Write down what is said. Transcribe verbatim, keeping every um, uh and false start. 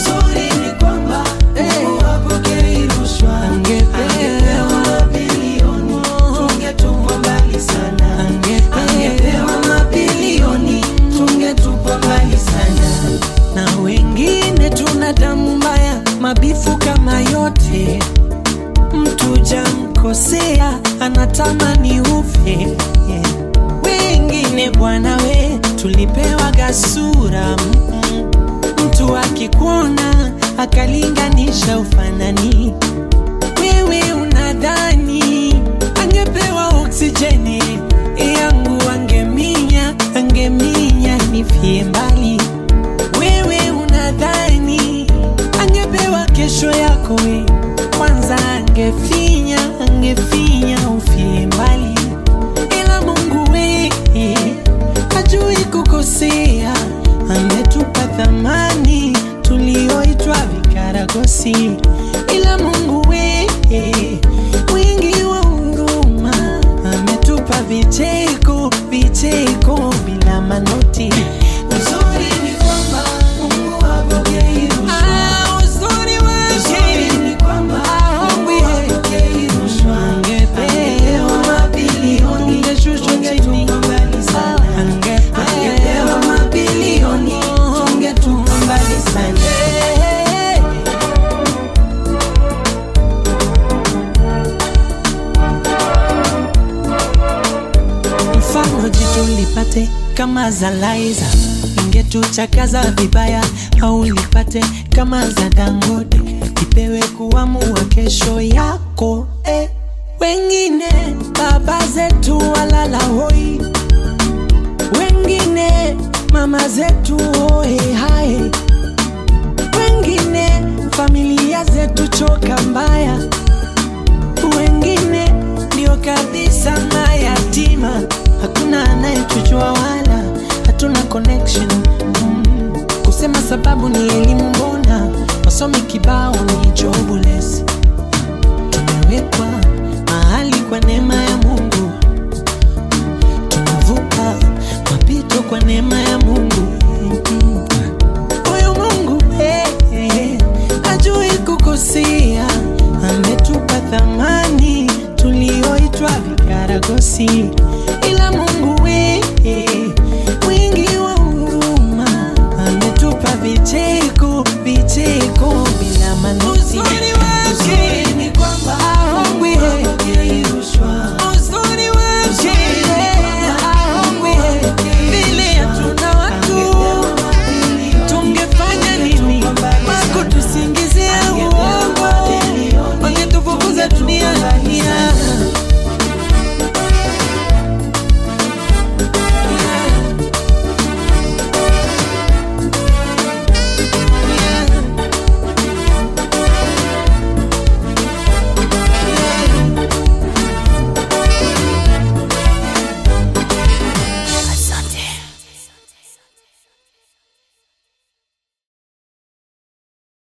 Uzuri ni kwamba Mungu hapokei rushwa. Angepewa mabilioni tungetupwa mbali sana. Angepewa mabilioni tungetupwa mbali sana. Na wengine tuna damu mbaya, mabifu kama yote. Mtu jamkosea anatamani ufe, yeah. Wengine bwana we tulipewa gasura, mm-mm. Mtu akikuona akalinganisha ufanani. Wewe unadhani angepewa oksijeni yangu, angeminya, angeminya nifie mbali. Wewe unadhani angepewa kesho yako we, kwanza angefinya, angefinya ufie mbali. Ila Mungu we hajui kukosea, ametupa thamani tulioitwa vikaragosi. Ila Mungu we mwingi wa huruma, ametupa vicheko, vicheko bila manoti. Uzuri ni kwamba Mungu hapokei rushwa. Ah, uzuri wake ni kwamba Mungu hapokei rushwa. Angepewa mabilioni tungetupwa mbali sana. Angepewa mabilioni tungetupwa mbali sana. Mfano jitu lipate kama za Liza, ingetuchakaza vibaya. Au lipate kama za Dangote, ipewe kuamua kesho yako, eh. Wengine baba zetu walala hoi, wengine mama zetu hoe hae, wengine familia zetu choka mbaya, wengine ndio kabisa mayatima. Hakuna anayetujua wala hatuna connection, mm. Kusema sababu ni elimu, mbona wasomi kibao ni jobless. Tumewekwa mahali kwa neema ya Mungu, tunavuka mapito kwa neema ya Mungu. Huyu Mungu eh, eh, hajui kukosea, ametupa thamani tulioitwa vikaragosi. Ila Mungu we mwingi wa huruma, ametupa vicheko, vicheko bila manoti.